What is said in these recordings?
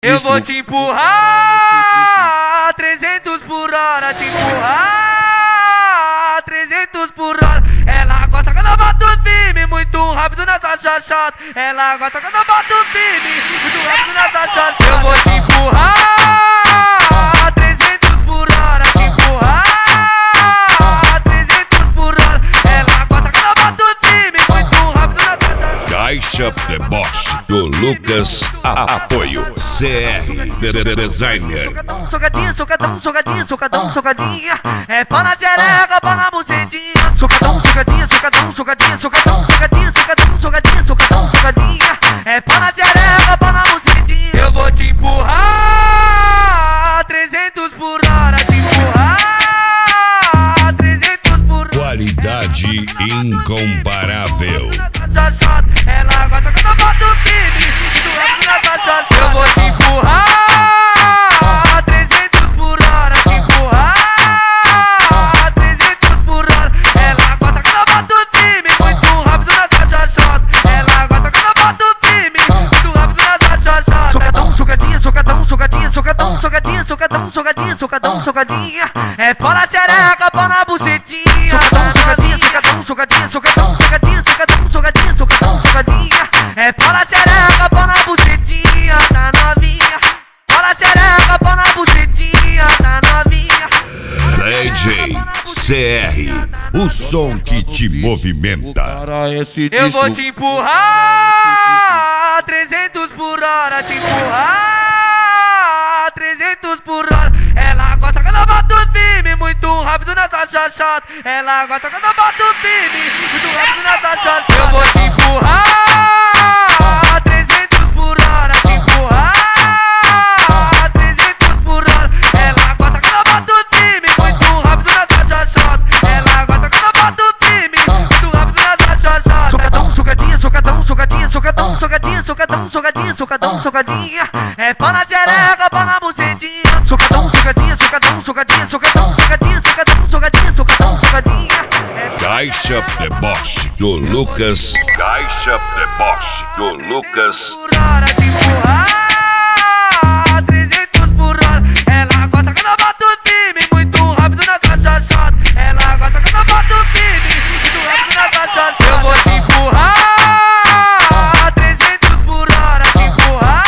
Eu vou te empurrar 300 por hora, te empurrar 300 por hora. Ela gosta quando eu bato firme, muito rápido nessa chachada. Ela gosta quando eu bato firme, muito rápido nessa chachada. Eu vou te empurrar 300 por hora, te empurrar 300 por hora. Ela gosta quando eu bato firme, muito rápido nessa chachada. Caixa Deboche do Lucas, apoio CR Designer. Socadinha, socadão, socadinha, socadão, socadinha. É pau na xereca, pau na bucetinha. Socadão, socadinha, socadão, socadinha, socadão, socadinha, socadão, socadinha, socadão, socadinha. É pau na xereca, pau na bucetinha. Eu vou te empurrar 300 por hora, te empurrar 300 por hora. Qualidade incomparável. Ela gosta quando eu bato firme, eu vou te empurrar 300 por hora, te empurrar 300 por hora. Ela gosta quando eu bato firme, muito rápido nessa chachota. Ela gosta quando eu bato firme, muito rápido nessa chachota. Socadão, socadinha, socadão, socadinha, socadão, socadinha, socadão, socadinha, socadão, socadinha. É pau na xereca, pau na bucetinha. Socadão, socadinha, socadão, socadinha, socadão, socadinha, socadão, socadinha, socadão, socadinha. É pau na xereca, pau na bucetinha, tá novinha. Pau na xereca, pau na bucetinha, tá novinha. DJ CR, o som que te movimenta. Eu vou te empurrar 300 por hora, te empurrar 300 por hora. Ela gosta quando eu bato firme, muito rápido nessa chachada. Ela gosta quando eu bato firme, muito rápido nessa chachada. Eu vou te empurrar 300 por hora, te empurrar 300 por hora. Ela gosta quando eu bato firme, muito rápido nessa chachada. Ela gosta quando eu bato firme, muito rápido nessa chachada. Socadão, socadinha, socadão, socadinha, socadão, socadinha, socadão, socadinha, socadão, socadinha. É pau na xereca, pau na bucetinha. Socadão, socadinha, socadão, socadinha, socadão, socadinha, socadão, socadinha, socadão, socadinha. Caixa Deboche do Lucas. Caixa Deboche do Lucas. Por hora, te empurrar 300 por hora. Ela gosta quando eu bato firme, muito rápido nessa chachada. Ela gosta quando eu bato firme, muito rápido nessa chachada. Eu vou te empurrar 300 por hora, te empurrar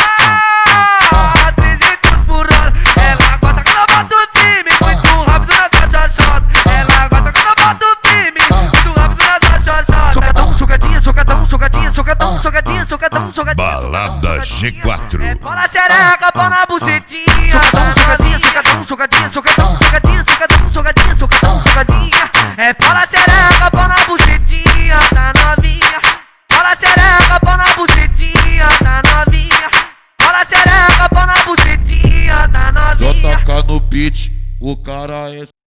300 por hora. Ela gosta quando eu bato firme, muito rápido nessa chachada. Ela gosta quando eu bato firme, muito rápido nessa chachada. Socadão, socadinha, socadão, socadinha, socadão, socadinha, socadão, socadinha. Balada G4. Pau na xereca, pau na bucetinha. Socadão, socadinha, socadão, socadinha, socadão, socadinha, socadão, socadinha, socadão, socadinha. É pau na xereca, pau na bucetinha, tá novinha. Pau na xereca, pau na bucetinha, tá novinha. Pau na xereca, pau na bucetinha, tá novinha. JK no beat, o cara é